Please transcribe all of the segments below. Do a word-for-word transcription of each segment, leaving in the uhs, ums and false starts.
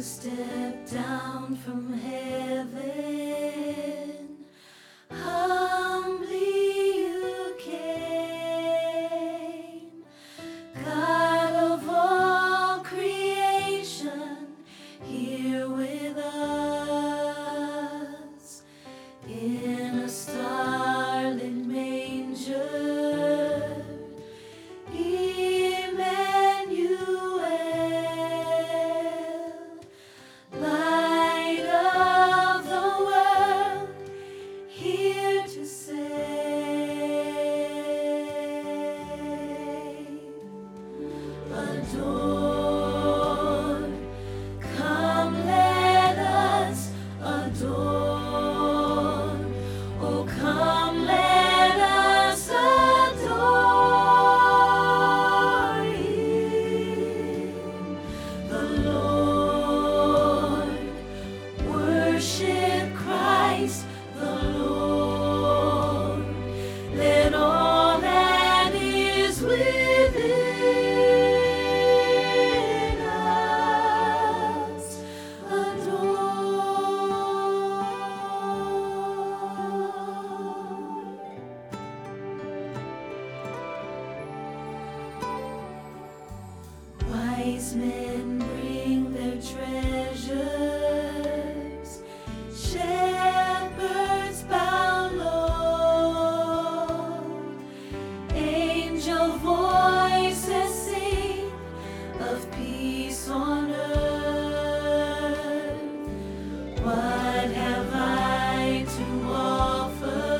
stepped down from heaven, humbly you came, God of all creation, here with us, in a starlit manger, Light of the world, here to save. Adore, come let us adore. Oh, come let us adore Him, the Lord. Worship Christ the Lord. Let all that is within us adore. Wise men bring their treasures, shepherds bow low, angel voices sing of peace on earth. What have I to offer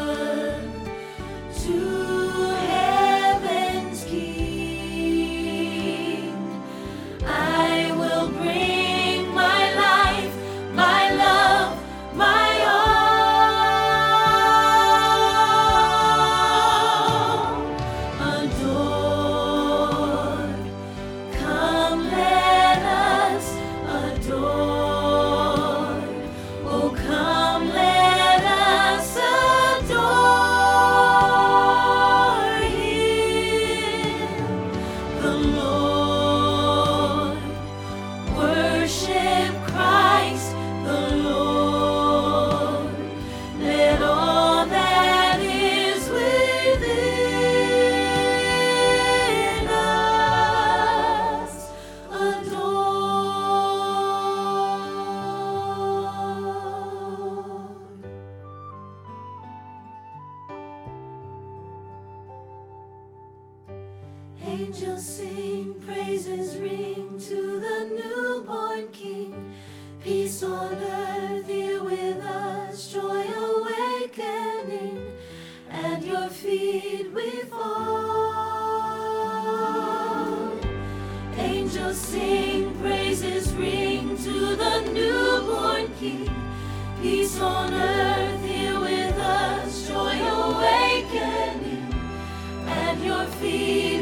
to heaven's King? I will bring my life, my love, my all. Adore, come let us adore. Oh, come let us adore Him, the Lord. Worship Christ the Lord. Let all that is within us adore. Angels sing, praises ring to the newborn King. Peace on earth, here with us, joy awakening. At your feet we fall. Angels sing, praises ring to the newborn King. Peace on earth, here with us, joy awakening. At your feet